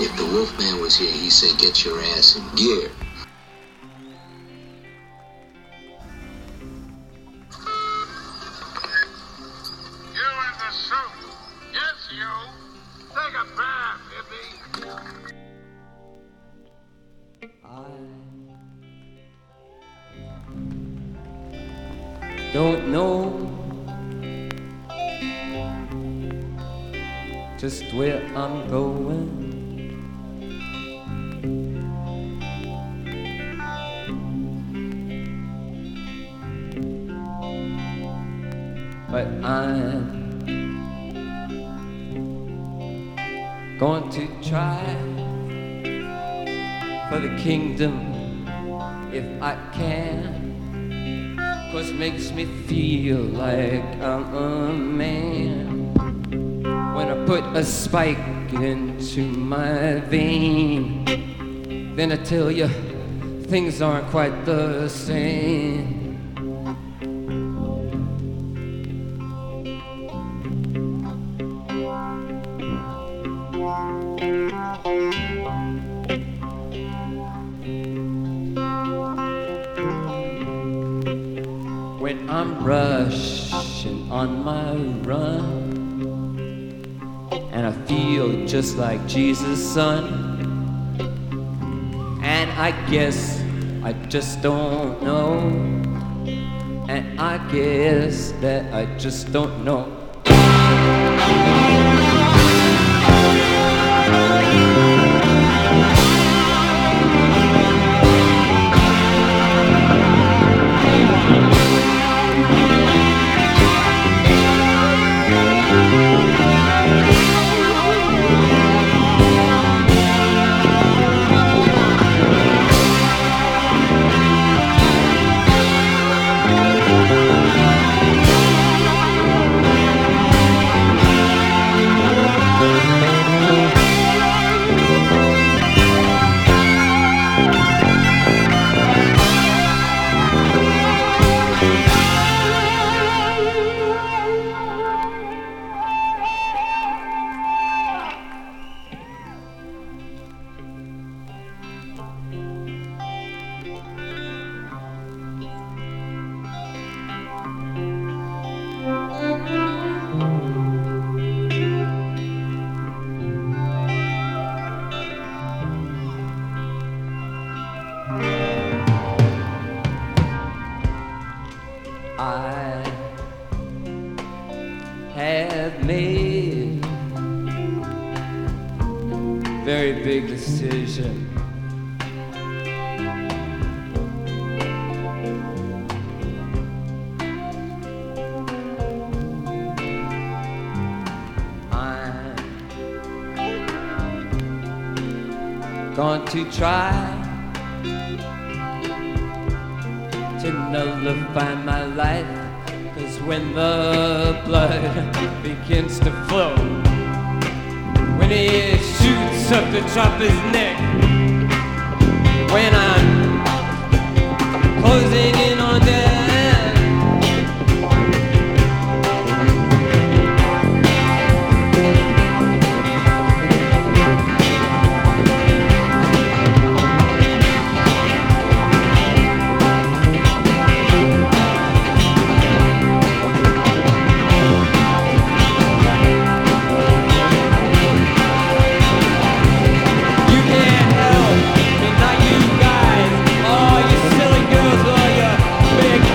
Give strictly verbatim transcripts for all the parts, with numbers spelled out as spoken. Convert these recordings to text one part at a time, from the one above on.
If the Wolfman was here, he'd say, get your ass in gear. You in the soup. Yes, you. Take a bath, hippie. I don't know just where I'm going. But I'm going to try for the kingdom if I can, 'cause it makes me feel like I'm a man when I put a spike into my vein. Then I tell you things aren't quite the same. When I'm rushing on my run and I feel just like Jesus' son, and I guess I just don't know, and I guess that I just don't know. I have made a very big decision. I'm going to try to nullify my life, 'cause when the blood begins to flow, when he shoots up to chop his neck, when I'm closing in on death, big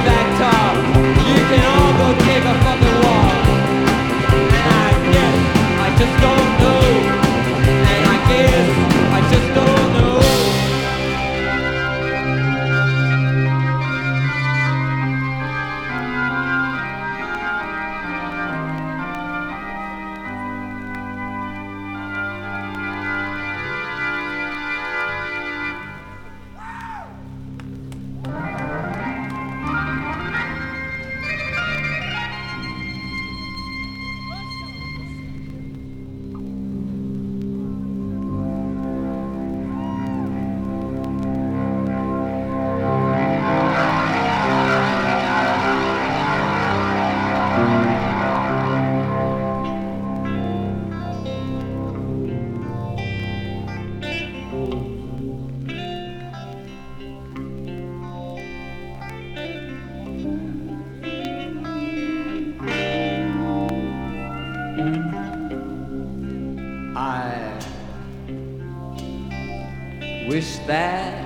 wish that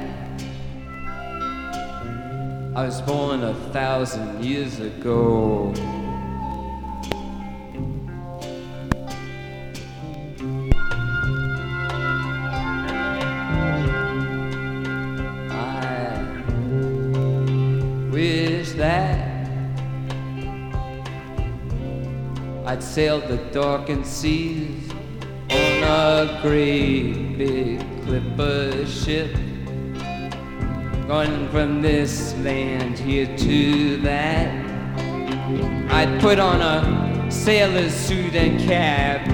I was born a thousand years ago. I wish that I'd sailed the darkened seas on a great big clipper ship, gone from this land here to that. I'd put on a sailor's suit and cap,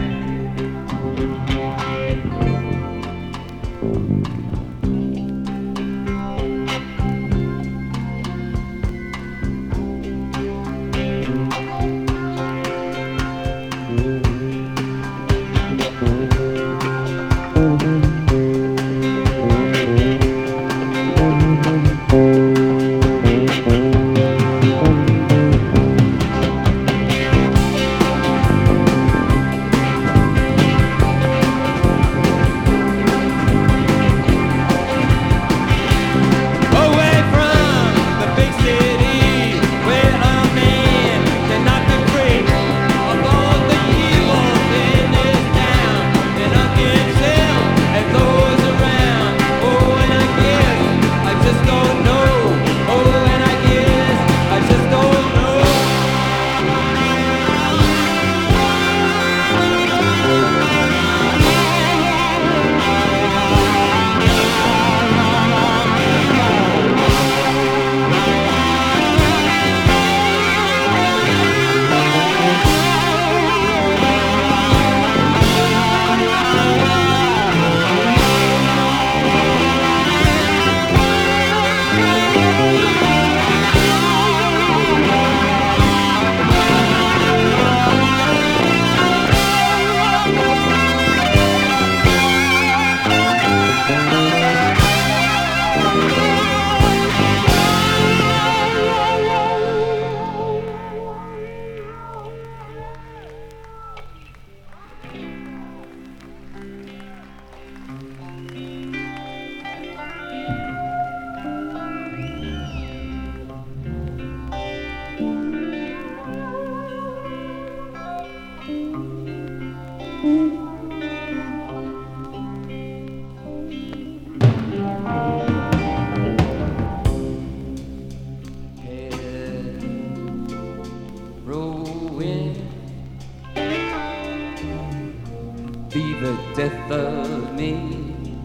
be the death of me.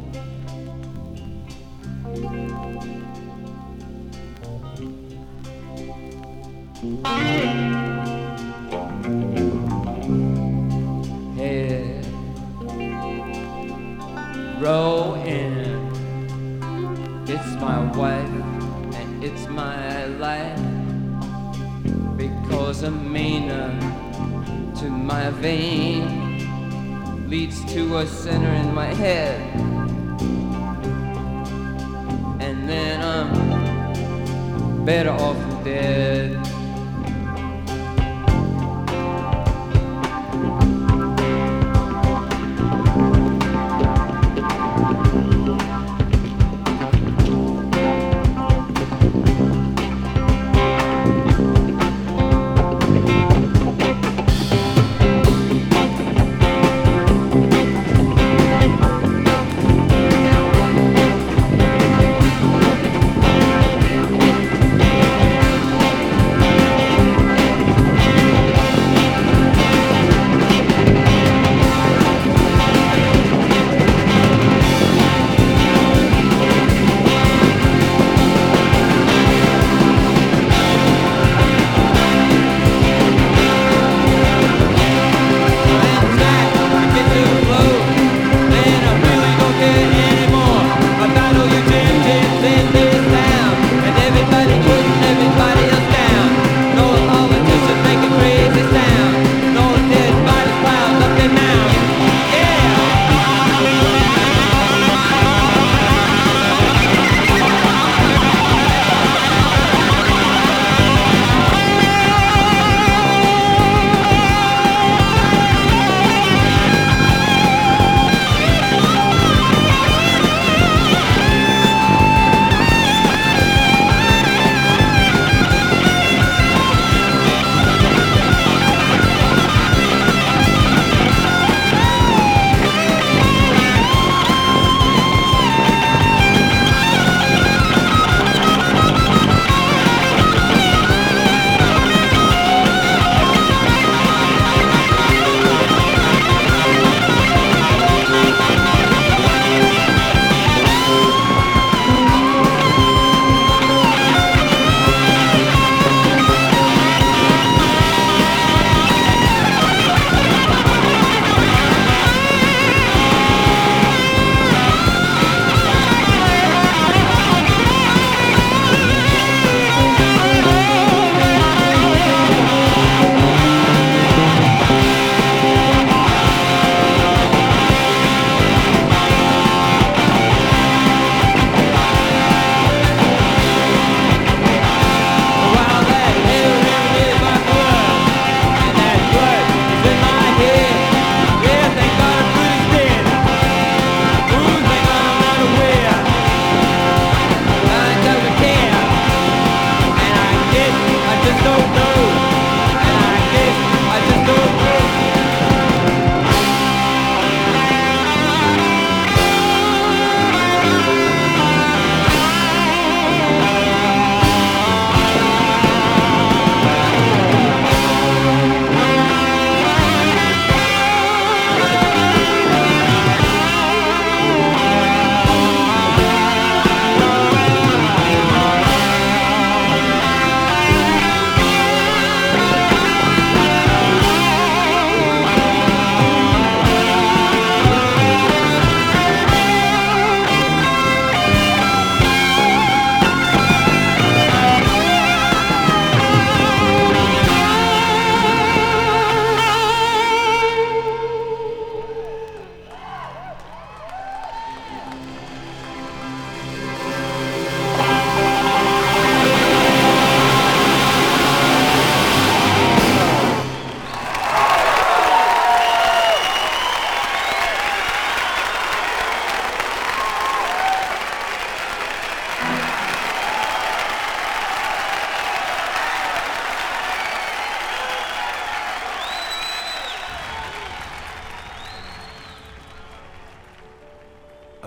Head row in, it's my wife and it's my life, because a mania to my vein leads to a center in my head, and then I'm better off dead.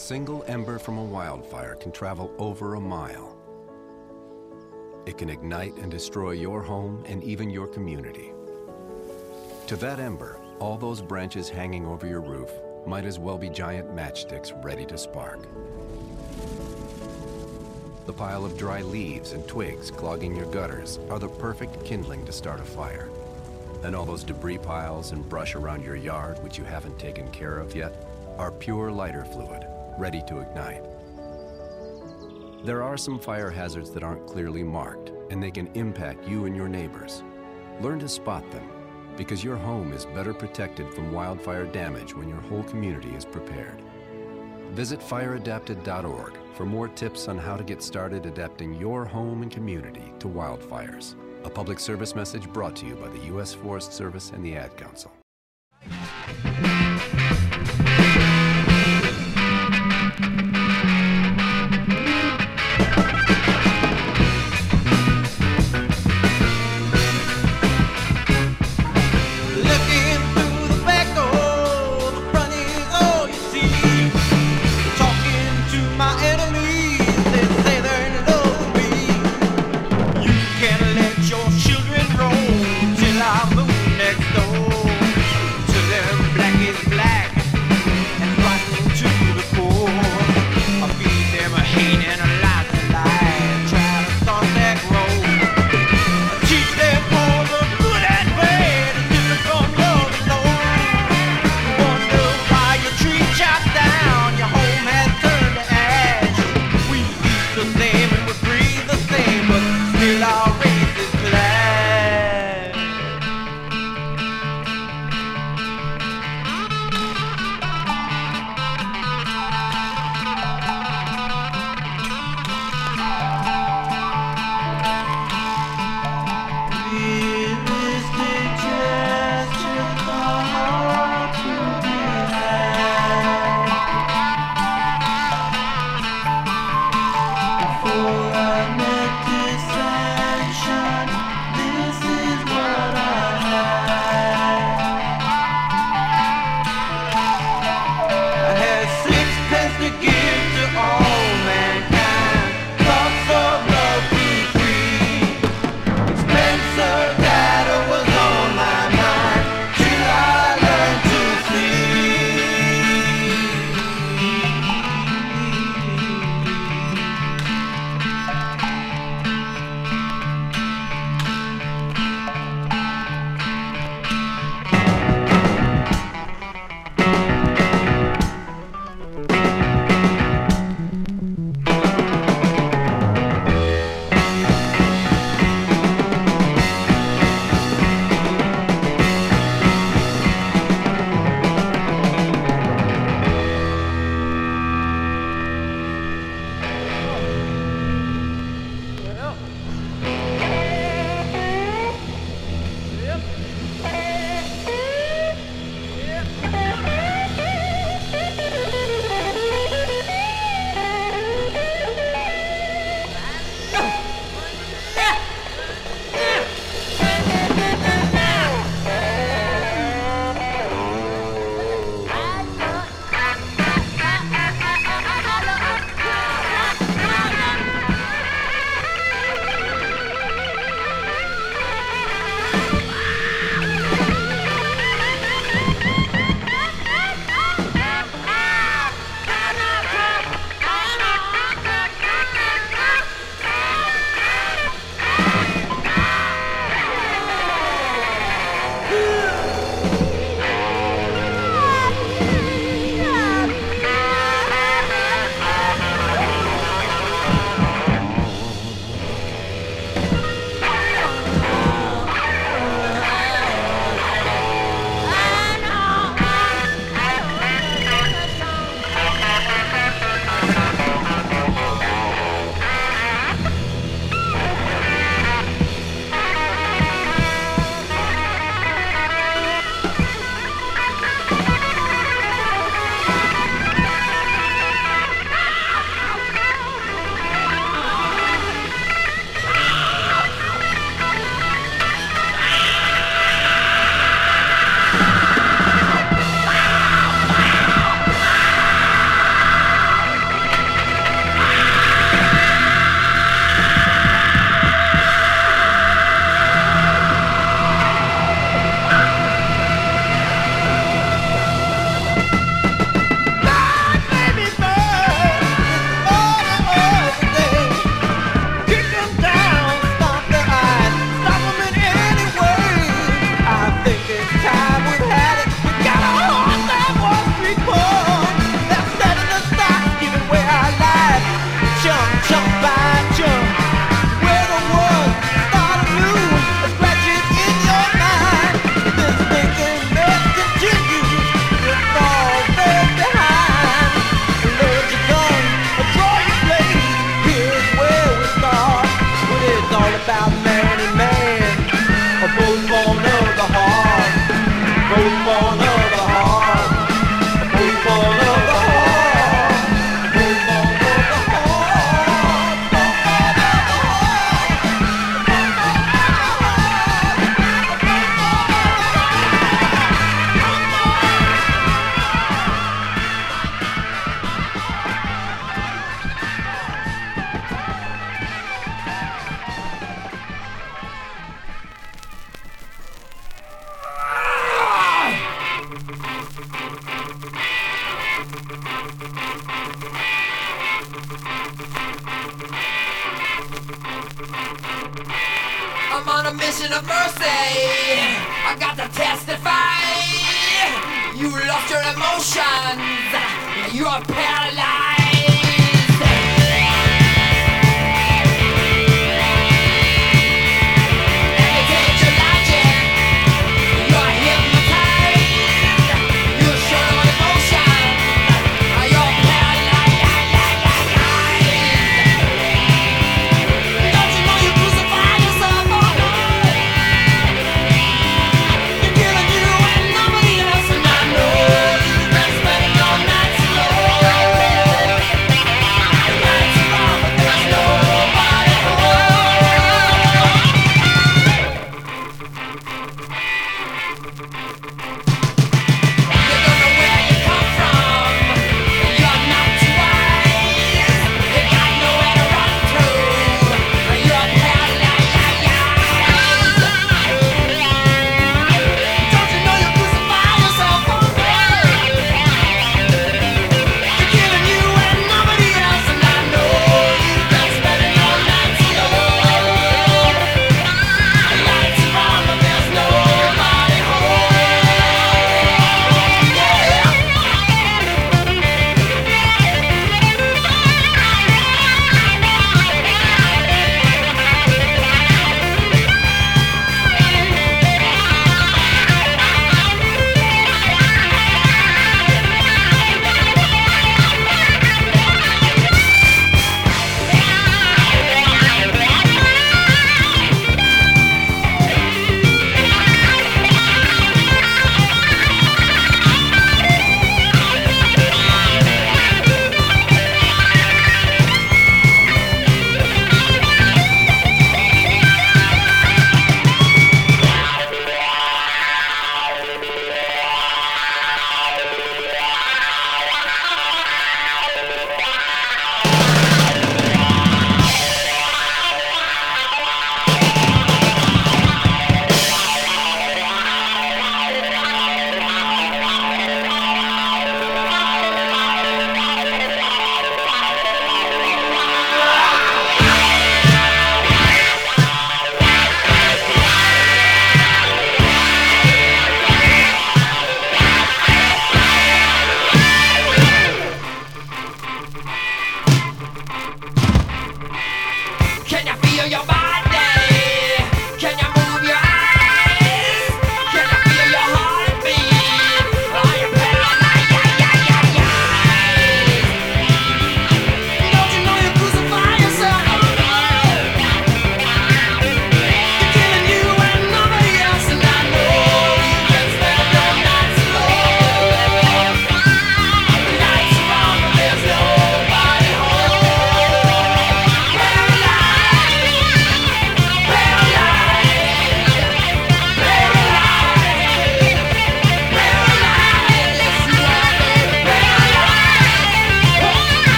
single ember from a wildfire can travel over a mile. It can ignite and destroy your home and even your community. To that ember, all those branches hanging over your roof might as well be giant matchsticks ready to spark. The pile of dry leaves and twigs clogging your gutters are the perfect kindling to start a fire. And all those debris piles and brush around your yard, which you haven't taken care of yet, are pure lighter fluid, ready to ignite. There are some fire hazards that aren't clearly marked, and they can impact you and your neighbors. Learn to spot them, because your home is better protected from wildfire damage when your whole community is prepared. Visit fire adapted dot org for more tips on how to get started adapting your home and community to wildfires. A public service message brought to you by the U S Forest Service and the Ad Council. Your children roll till I move next door. vision of mercy. I got to testify. You lost your emotions. You are paralyzed.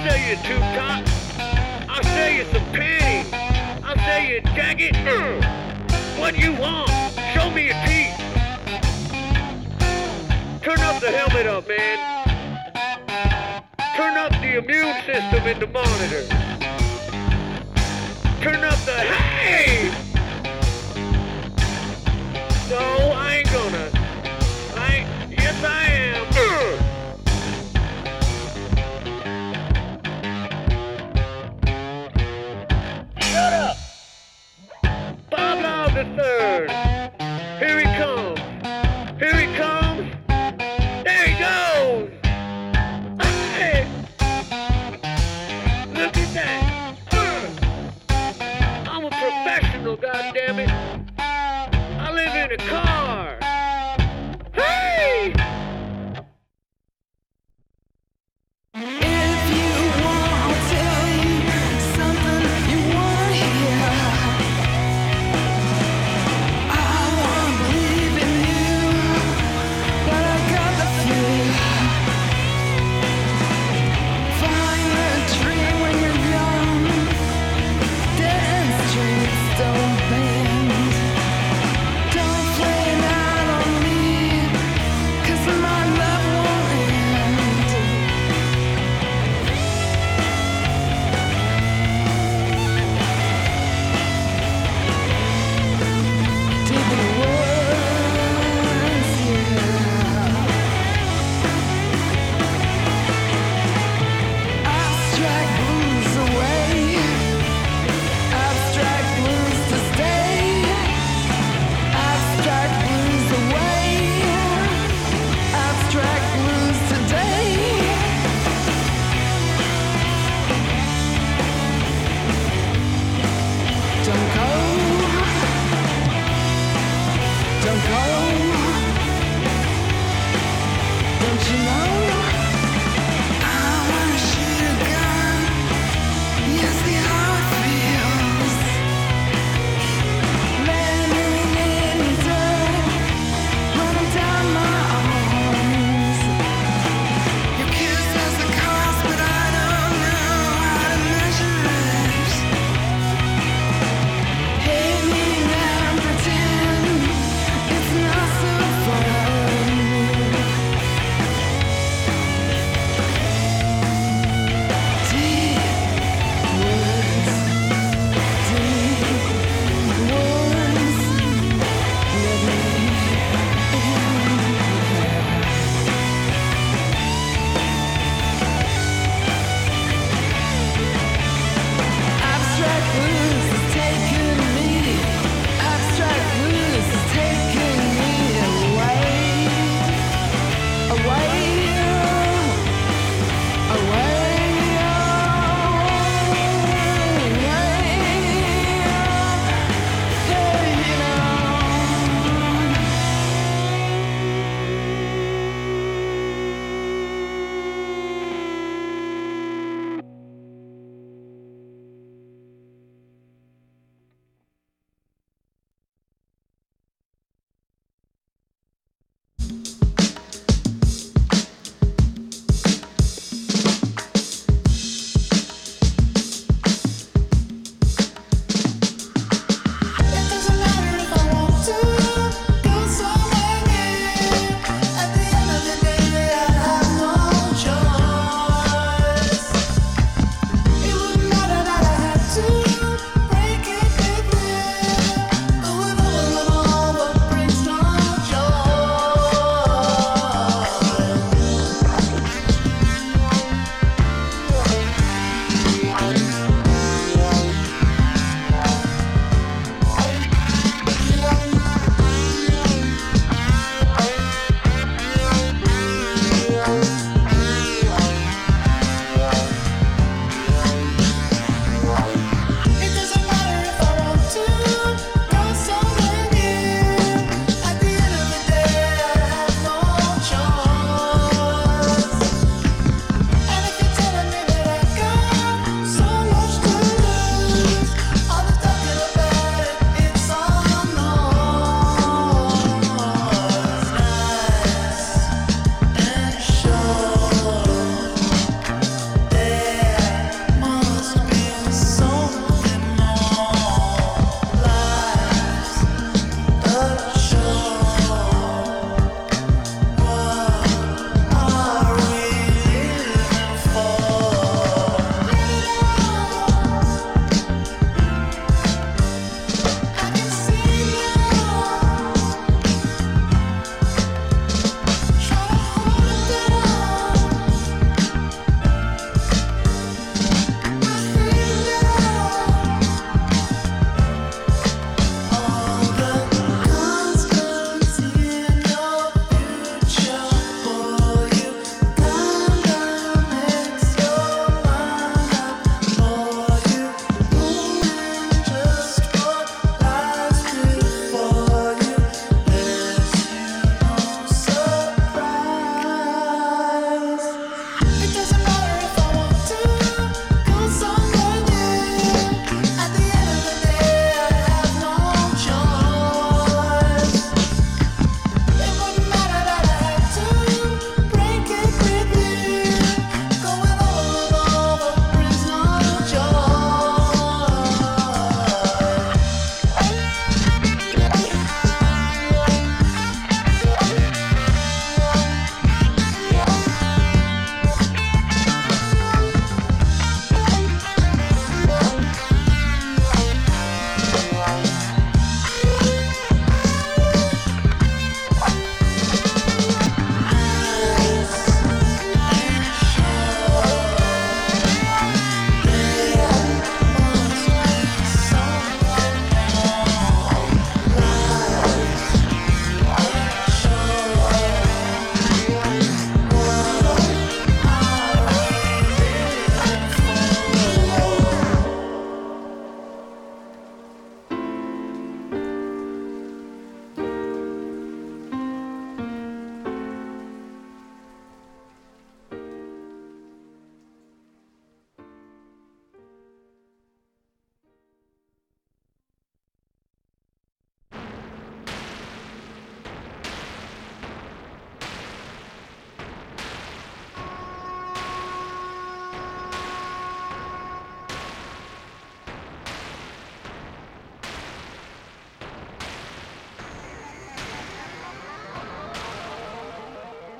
sell you a tube top. I'll sell you some panties. I'll sell you a jacket. What you want? Show me your teeth. Turn up the helmet up, man. Turn up the immune system in the monitor. Turn up the hey! No, I ain't gonna. I ain't, yes I am. Shut up! Bob Love the third. Here he comes. Here he comes. There he goes. Hey! Look at that. Uh. I'm a professional, goddammit. I live in a car.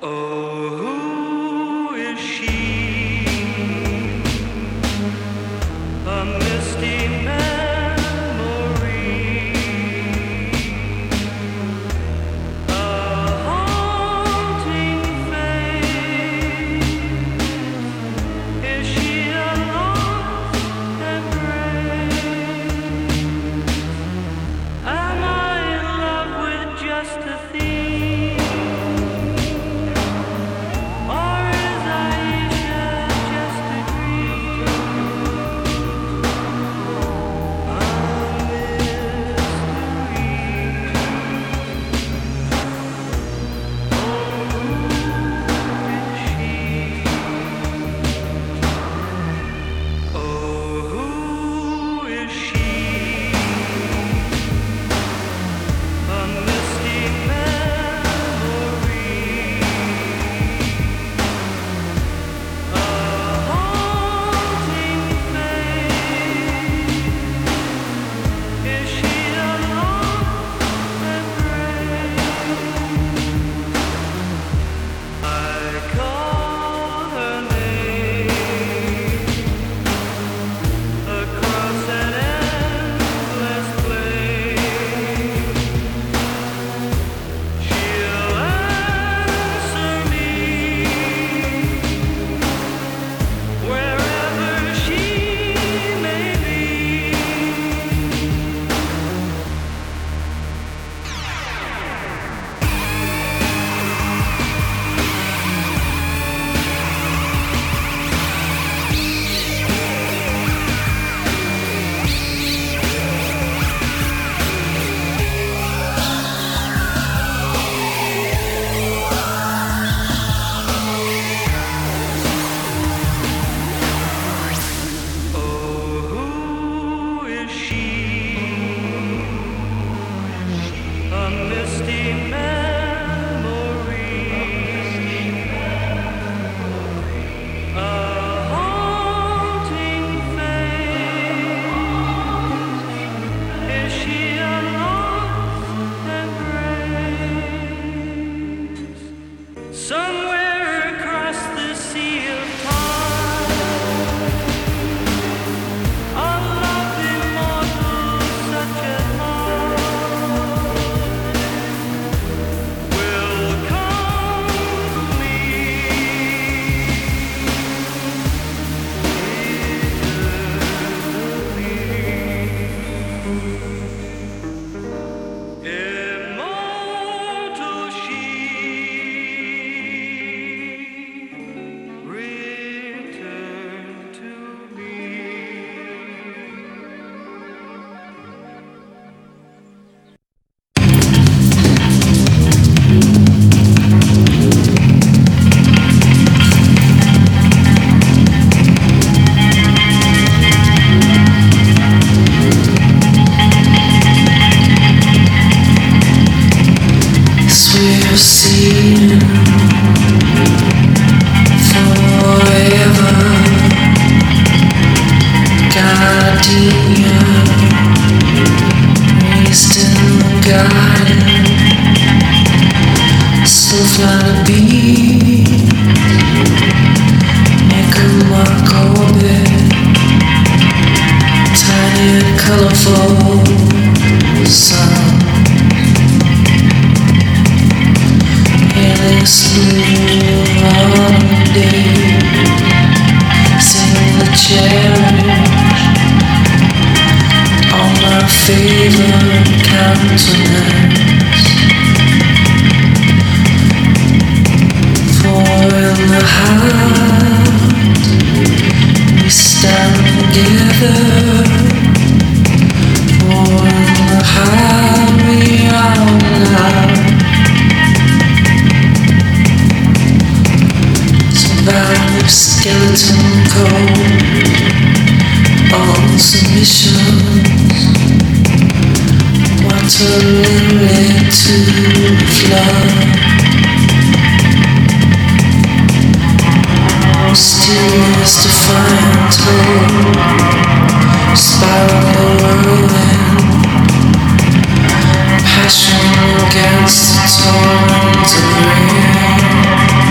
Passion against the torrent of rain.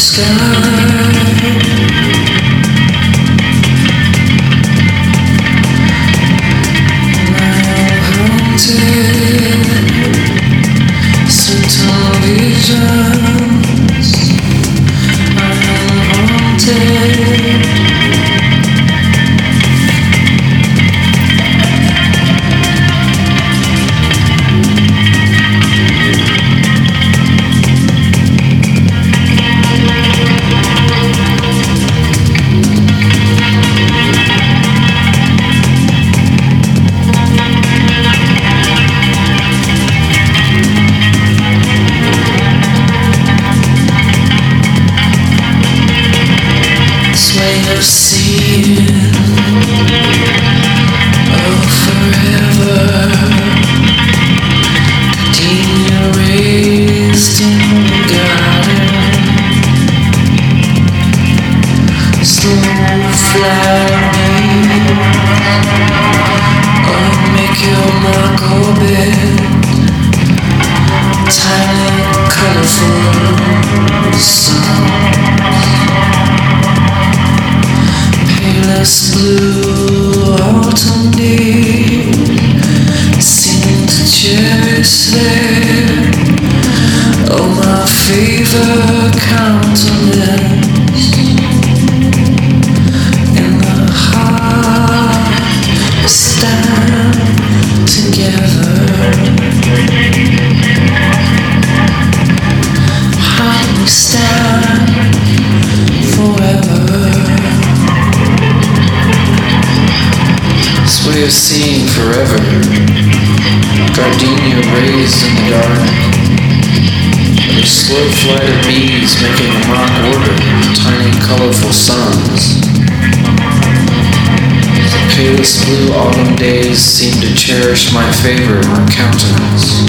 Cherish my favor on countenance,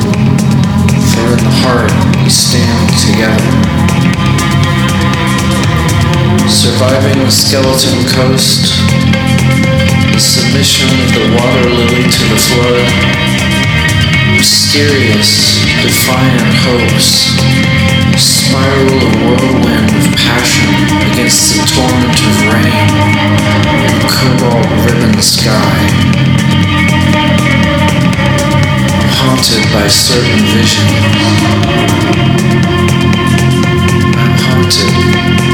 for in the heart we stand together. Surviving the skeleton coast, the submission of the water lily to the flood, mysterious, defiant hopes, spiral a whirlwind of passion against the torrent of rain, cobalt ribbon sky. Haunted by certain visions. I'm haunted.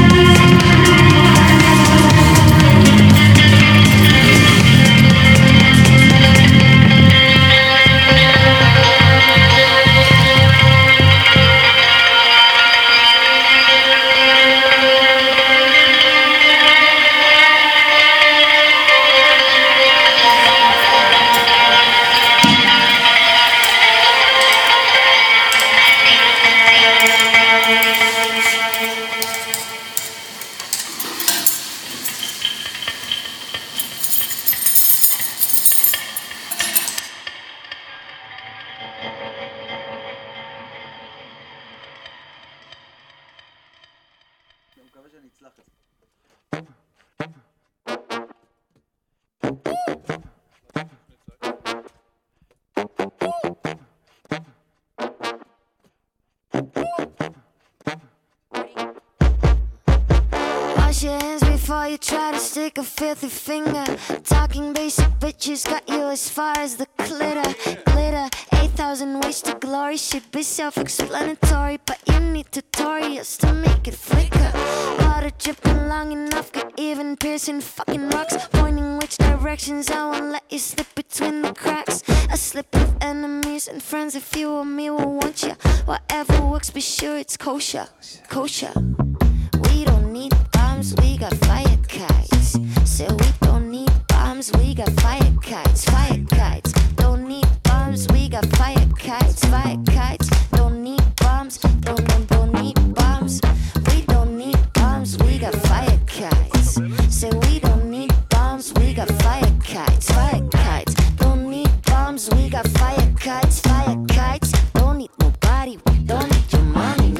Wash your hands before you try to stick a filthy finger. Talking basic bitches got you as far as the glitter. Glitter, eight thousand ways to glory. Should be self-explanatory, but you need tutorials to make it flicker. Water dripping long enough, could even piercing fucking rocks. Pointing which directions, I won't let you slip between the cracks. I slip with enemies and friends. If you or me will want you. Whatever works, be sure it's kosher. Kosher. We don't need bombs, we got fire kites. Say we don't need bombs, we got fire kites. Fire kites. Don't need bombs, we got fire kites. Fire kites. Don't need bombs, don't, don't, don't need bombs. We don't need bombs, we got fire kites. Say we don't need bombs, we got fire kites. Fire kites. Don't need bombs, we got fire kites. Fire kites. Don't need nobody, we don't need your money.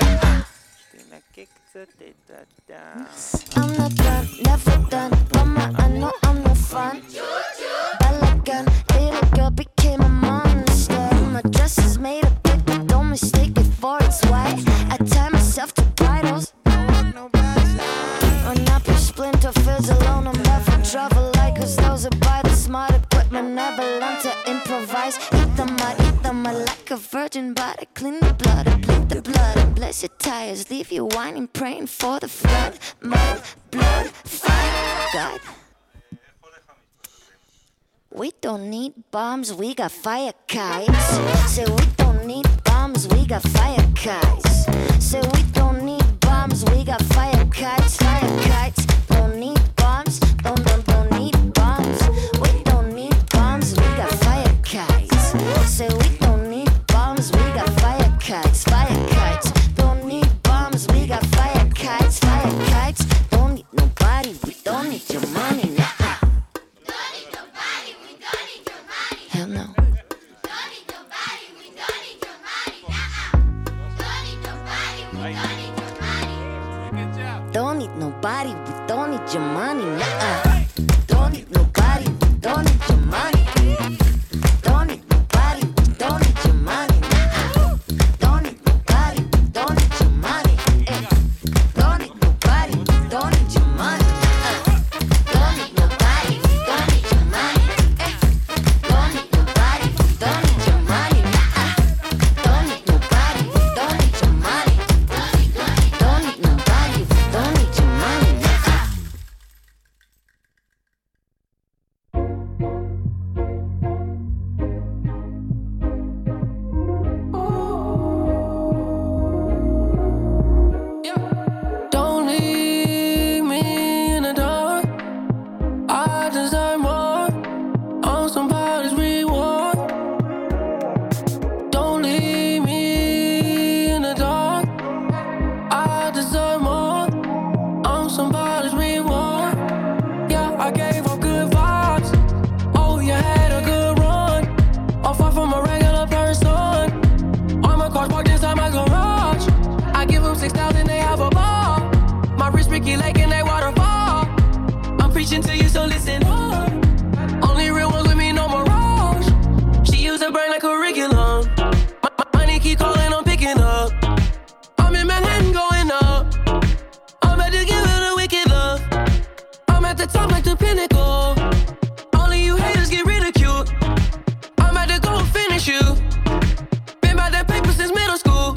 I'm not done, never done. Mama, I know I'm no fun. Bella gun, little girl became a monster. My dress is made of paper, don't mistake it for its white. I tie myself to bridles. splinter feels alone. I'm left in trouble like cause those who buy the smart equipment never learn to improvise. Eat the mud, eat the mud like a virgin body. Clean the blood, and bleed the blood, and bless your tires. Leave you whining, praying for the flood. Mud, blood, fire, God. We don't need bombs, we got fire kites. Say we don't need bombs, we got fire kites. Say we don't need bombs, we got fire kites. Fire kites, don't need bombs, don't, don't, don't need bombs. We don't need bombs, we got fire kites. Say we don't need bombs, we got fire kites. Fire kites, don't need bombs, we got fire kites. Fire kites, don't need nobody, we don't need your money now. Hell no. Don't need nobody, we don't need your money. Don't need nobody, we don't need your money. Don't need nobody, we don't need your money. Nuh-uh. Don't need nobody, we don't need your money. Don't need nobody, we don't need your money. Nuh-uh. Don't need nobody, we don't need your money. Eh. Don't need nobody, we don't need your money. Uh-uh. Don't need nobody, we don't need your money. Eh. Don't need nobody, we don't need your money. Uh-uh. Don't need nobody, we don't need your money. Don't need nobody, we don't need your money. Uh-uh. Don't leave me in the dark. I deserve more on somebody's reward. Don't leave me in the dark. I deserve more on somebody's reward. Yeah, I gave her good vibes. Oh, you had a good run. All far from a regular person. All my cars parked inside my garage. I give them six thousand, they have a ball. My wrist Ricky Lake and they waterfall. I'm preaching to you, so listen up. Only real ones with me, no mirage. She used her brain like curriculum. My, my money keep calling, I'm picking up. I'm in Manhattan going up. I'm about to give it a wicked love. I'm at the top like the pinnacle. Only you haters get ridiculed. I'm about to go and finish you. Been by that paper since middle school.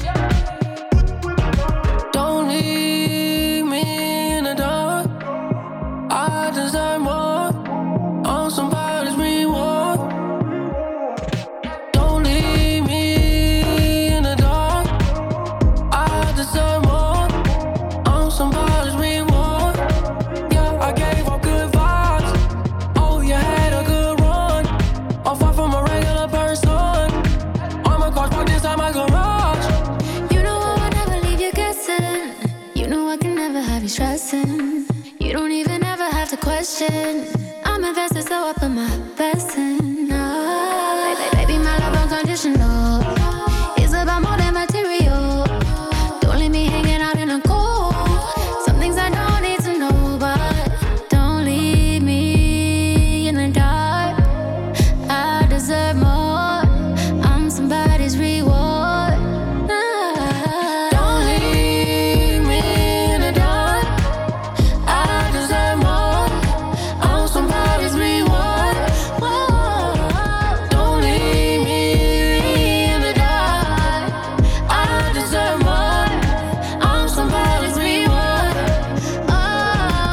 Don't leave me in the dark. I deserve more on somebody's reward. Don't leave me in the dark. I deserve more on somebody's reward. Yeah, I gave her good vibes. Oh, you had a good run. All far from a regular person. All my cars parked inside my garage. You know I would never leave you guessing. You know I can never have you stressing. You don't even ever have to question. I'm invested, so I put my best in. Oh, baby, baby, my love unconditional. It's about more than material. Don't leave me hanging out in the cold. Some things I don't need to know, but don't leave me in the dark. I deserve more. I'm somebody's reward. Don't leave me in the dark. I deserve more on somebody's reward. Whoa. Don't leave me in the dark. I deserve more on somebody's reward. Oh.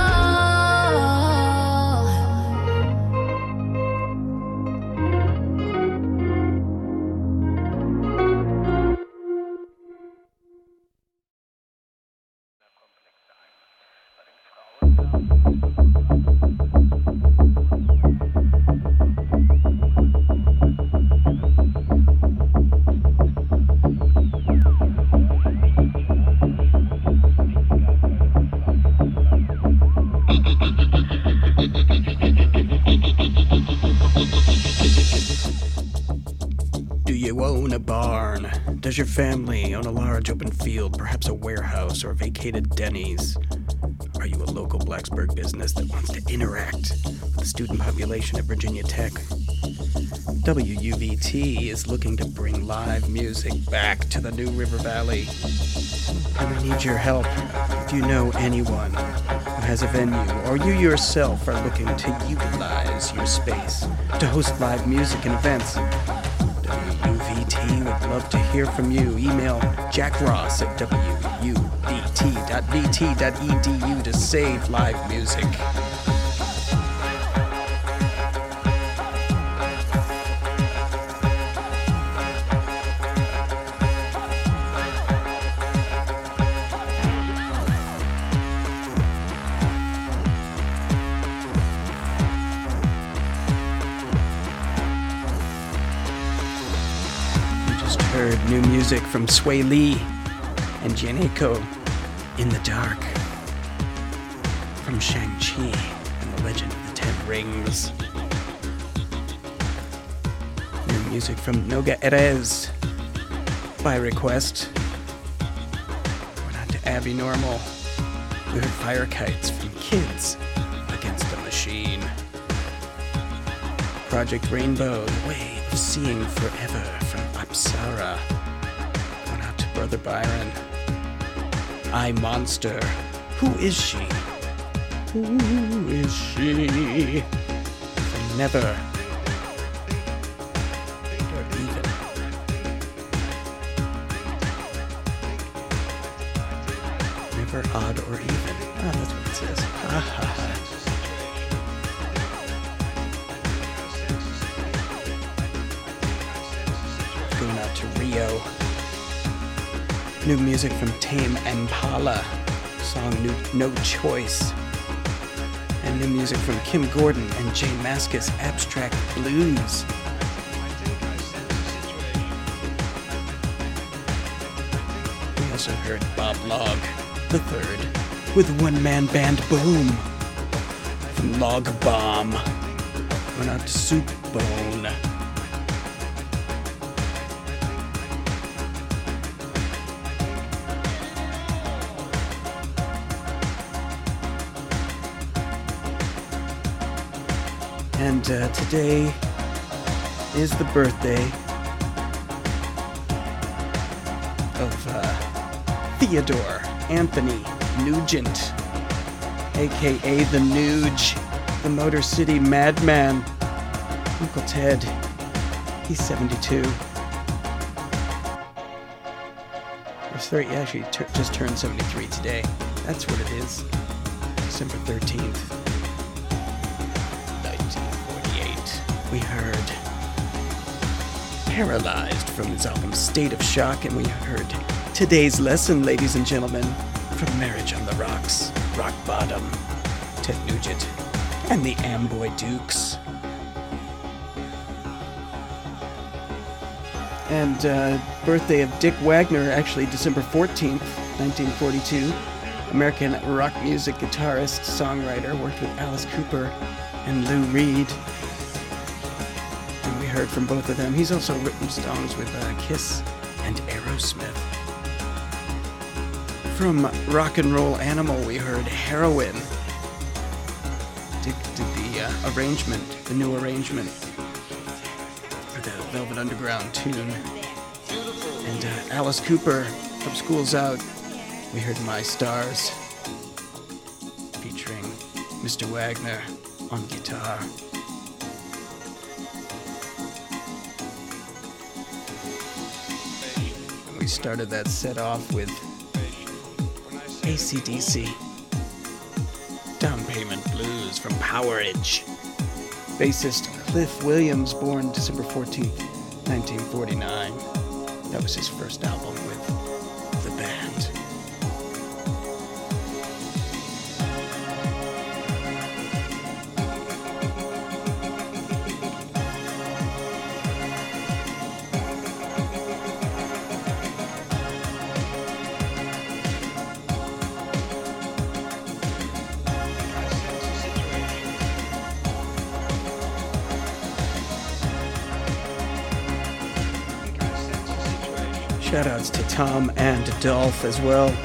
Do you own a barn? Does your family own a large open field, perhaps a warehouse or a vacated Denny's? Are you a local Blacksburg business that wants to interact with the student population at Virginia Tech? W U V T is looking to bring live music back to the New River Valley. And we need your help. If you know anyone who has a venue, or you yourself are looking to utilize your space to host live music and events, W U V T would love to hear from you. Email Jack Ross at W U V T dot V T dot E D U to save live music. New music from Sway Lee and Janeko, In the Dark. From Shang-Chi and the Legend of the Ten Rings. New music from Noga Erez, by request. Went out to Abby Normal. We heard Fire Kites from Kids Against the Machine. Project Rainbow, The Way of Seeing Forever from Apsara. Brother Byron. I Monster. Who is she? Who is she? From Never or Even. Never, Odd, or Even. Ah, that's what it says. Ha ha ha. Going out to Rio. New music from Tame Impala, song new, No Choice. And new music from Kim Gordon and Jay Mascis, Abstract Blues. We also heard Bob Log the Third with one-man band Boom from Log Bomb. Went out to Soup Bone. And uh, today is the birthday of uh, Theodore Anthony Nugent, a k a. The Nuge, the Motor City Madman, Uncle Ted. He's seventy-two. He's thirty, yeah, actually t- just turned seventy-three today. That's what it is. December thirteenth. We heard Paralyzed from his album State of Shock, and we heard Today's Lesson, ladies and gentlemen, from Marriage on the Rocks, Rock Bottom, Ted Nugent, and the Amboy Dukes. And uh, birthday of Dick Wagner, actually December fourteenth, nineteen forty-two. American rock music guitarist, songwriter, worked with Alice Cooper and Lou Reed. Heard from both of them. He's also written songs with uh, Kiss and Aerosmith. From Rock and Roll Animal, we heard Heroin. Dick did the uh, arrangement, the new arrangement for the Velvet Underground tune. And uh, Alice Cooper from School's Out, we heard My Stars, featuring Mister Wagner on guitar. We started that set off with A C D C, Down Payment Blues from Powerage. Bassist Cliff Williams, born December fourteenth, nineteen forty-nine. That was his first album with the band. Shoutouts to Tom and Dolph as well.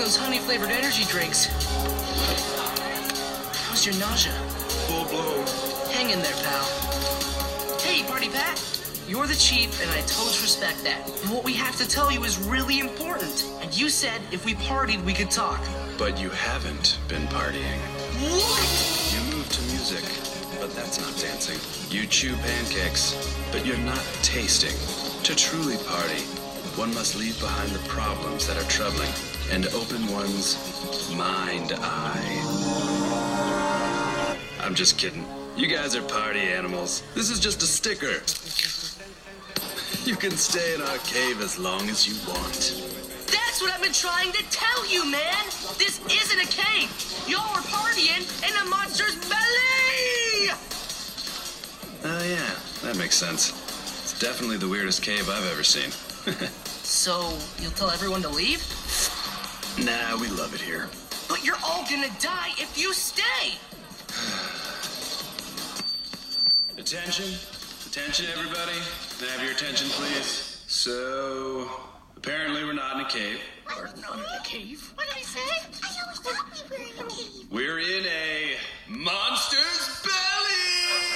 those honey-flavored energy drinks. How's your nausea? Full blown. Hang in there, pal. Hey, Party Pat. You're the chief, and I totally respect that. And what we have to tell you is really important. And you said if we partied, we could talk. But you haven't been partying. What? You move to music, but that's not dancing. You chew pancakes, but you're not tasting. To truly party, one must leave behind the problems that are troubling and open one's mind eye. I'm just kidding. You guys are party animals. This is just a sticker. You can stay in our cave as long as you want. That's what I've been trying to tell you, man! This isn't a cave! Y'all are partying in a monster's belly! Oh yeah, that makes sense. It's definitely the weirdest cave I've ever seen. So, you'll tell everyone to leave? Nah, we love it here. But you're all gonna die if you stay! Attention. Attention, everybody. Can I have your attention, please? So, apparently we're not in a cave. We're not in a cave? What did I say? I always thought we were in a cave. We're in a monster's belly!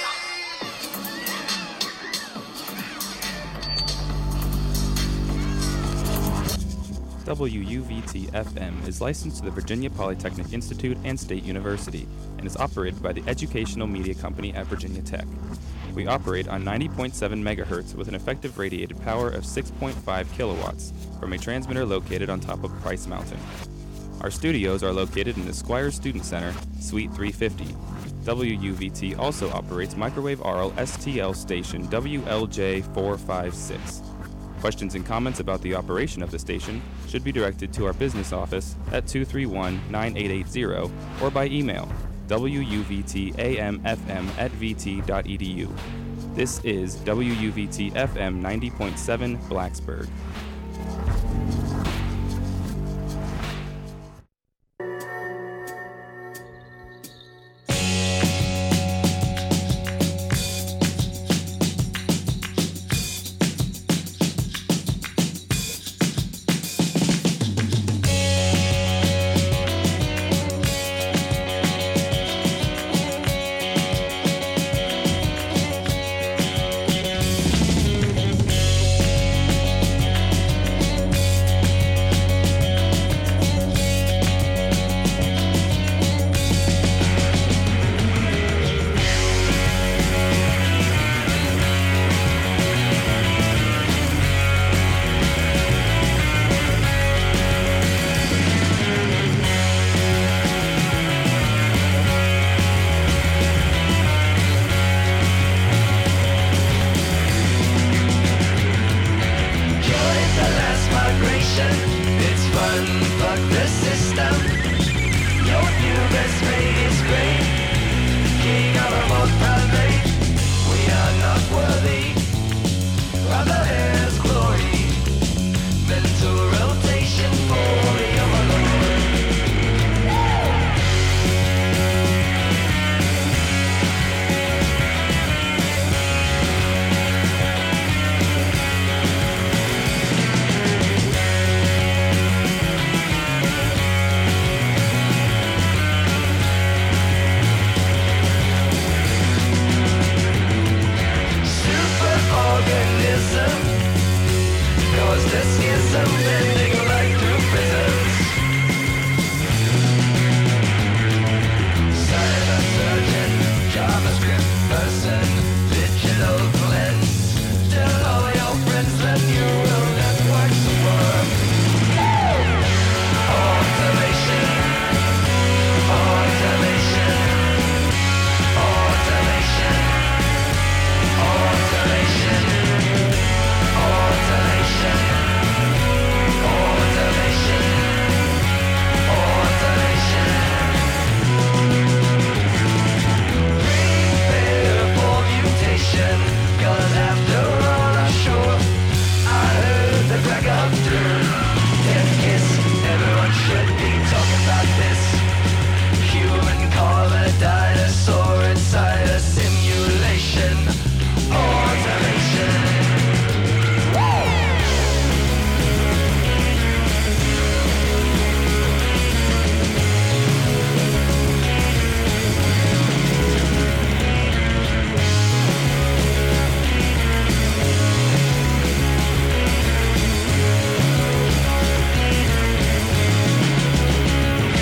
W U V T F M is licensed to the Virginia Polytechnic Institute and State University and is operated by the educational media company at Virginia Tech. We operate on ninety point seven megahertz with an effective radiated power of six point five kilowatts from a transmitter located on top of Price Mountain. Our studios are located in the Squire Student Center, Suite three fifty. W U V T also operates microwave A R L S T L station W L J four five six. Questions and comments about the operation of the station should be directed to our business office at two three one, nine eight eight zero or by email W U V T A M F M at v t dot e d u. This is W U V T F M ninety point seven Blacksburg.